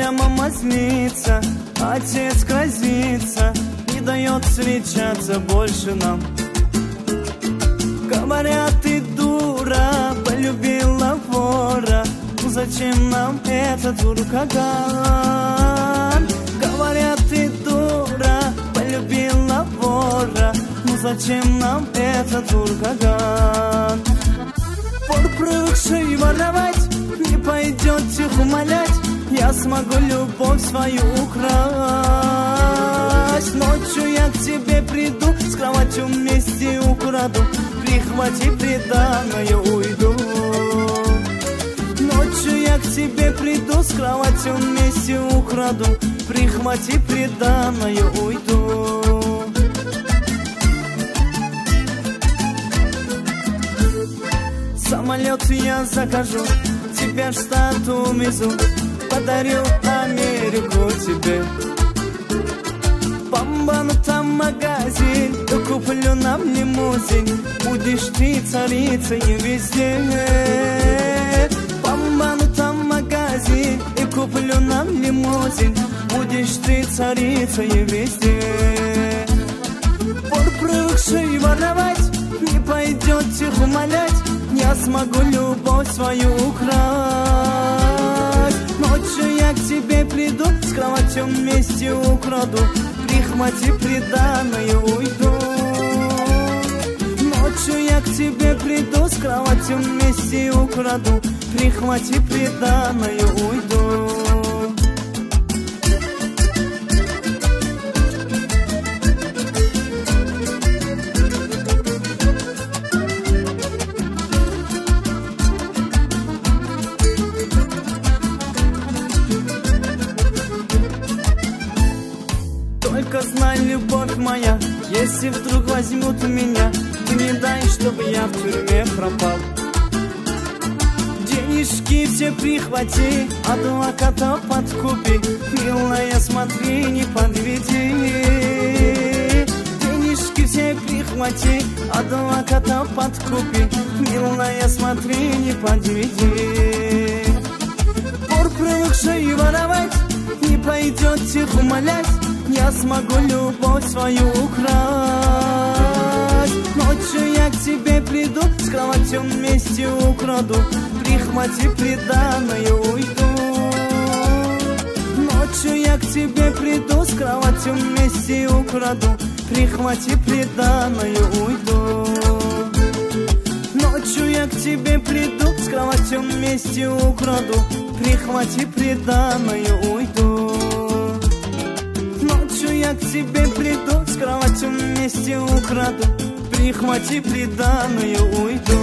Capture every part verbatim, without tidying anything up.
Моя мама злится, отец грозится, не дает встречаться больше нам. Говорят, ты дура, полюбила вора, ну зачем нам этот уркаган? Говорят, ты дура, полюбила вора, ну зачем нам этот уркаган? Вор, привыкший воровать, не пойдет их умолять, я смогу любовь свою украсть. Ночью я к тебе приду, с кроватью вместе украду, прихвати приданое, уйду. Ночью я к тебе приду, с кроватью вместе украду, прихвати приданое, уйду. Самолет я закажу, тебе в Штату везу, подарю Америку тебе. Бомбану там магазин, куплю нам лимузин, будешь ты царицей везде. Бомбану там магазин, и куплю нам лимузин, будешь ты царицей везде. Вор, привыкший воровать, не пойдет их умолять, я смогу любовь свою украсть. Ночью я к тебе приду, с кроватью вместе украду, прихвати приданое, уйду. Ночью я к тебе приду, с кроватью вместе украду, прихвати приданое, уйду. Только знай, любовь моя, если вдруг возьмут меня, ты не дай, чтобы я в тюрьме пропал. Денежки все прихвати, адвоката подкупи, милая, смотри, не подведи. Денежки все прихвати, адвоката подкупи, милая, смотри, не подведи. Вор, привыкший воровать, не пойдет их умолять, я смогу любовь свою украсть. Ночью я к тебе приду, с кроватью вместе украду, прихвати приданое, уйду. Ночью я к тебе приду, с кроватью вместе украду, прихвати приданое, уйду. Ночью я к тебе приду, с кроватью вместе украду, прихвати приданое, уйду. Ночью я к тебе приду, с кроватью вместе украду, прихвати приданое, уйду.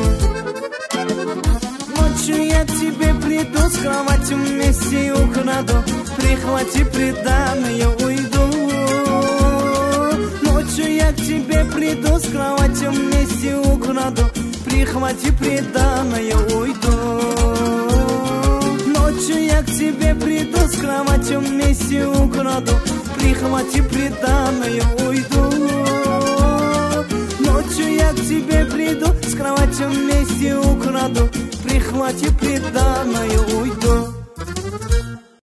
Ночью я к тебе приду, с кроватью вместе украду, прихвати приданое, уйду. Ночью я к тебе приду, с кроватью вместе украду, прихвати приданое, уйду. Ночью я к тебе приду, с кроватью вместе украду, прихвати приданое, уйду. Ночью я к тебе приду, с кроватью вместе украду, прихвати приданое, уйду.